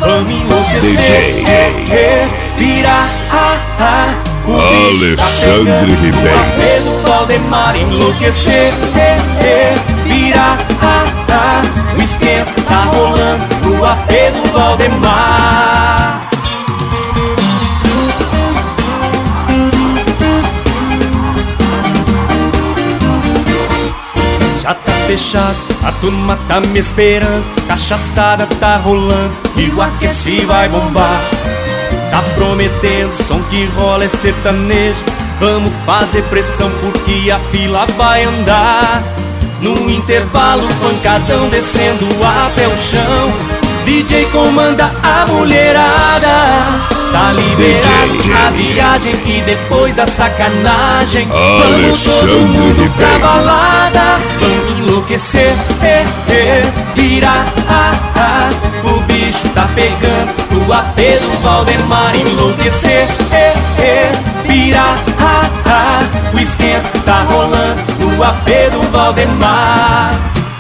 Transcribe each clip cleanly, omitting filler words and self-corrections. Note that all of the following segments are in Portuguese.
vamos enlouquecer. Virar o Alexandre Ribeiro. Pedro Valdemar enlouquecer. Virar o esquenta tá rolando no AP do Valdemar. Já tá fechado, a turma tá me esperando, cachaçada tá rolando e o aqueci vai bombar. Tá prometendo, som que rola é sertanejo, vamos fazer pressão porque a fila vai andar. No intervalo, pancadão descendo até o chão, DJ comanda a mulherada. Tá liberado a viagem e depois da sacanagem vamos todo mundo pra balada. Vamos enlouquecer, virar, o bicho tá pegando o AP do Valdemar. Enlouquecer, virar, o esquenta tá rolando no AP do Valdemar.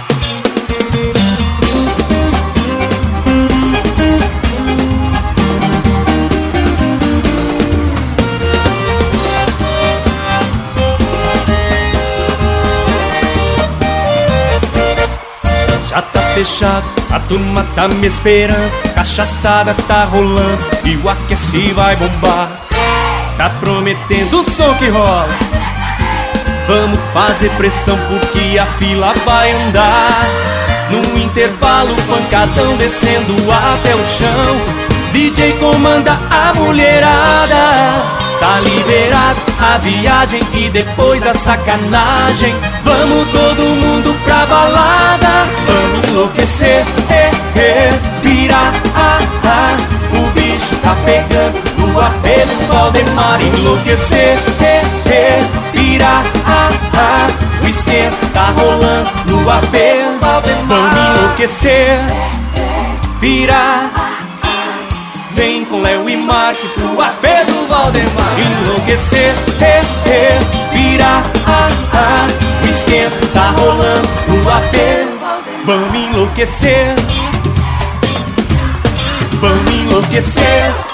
Já tá fechado, a turma tá me esperando, cachaçada tá rolando e o aqueci vai bombar. Tá prometendo o som que rola, vamos fazer pressão porque a fila vai andar. No intervalo, pancadão descendo até o chão, DJ comanda a mulherada. Tá liberado a viagem e depois da sacanagem vamos todo mundo pra balada. Vamos enlouquecer, virar, o bicho tá pegando no AP do Valdemar. Enlouquecer, virar, o esquenta tá rolando no AP do Valdemar. Vamos enlouquecer, virar, vem com Léo e Mark pro AP do Valdemar. Enlouquecer, virar, o esquenta tá rolando no AP. Vamos enlouquecer, vamos enlouquecer.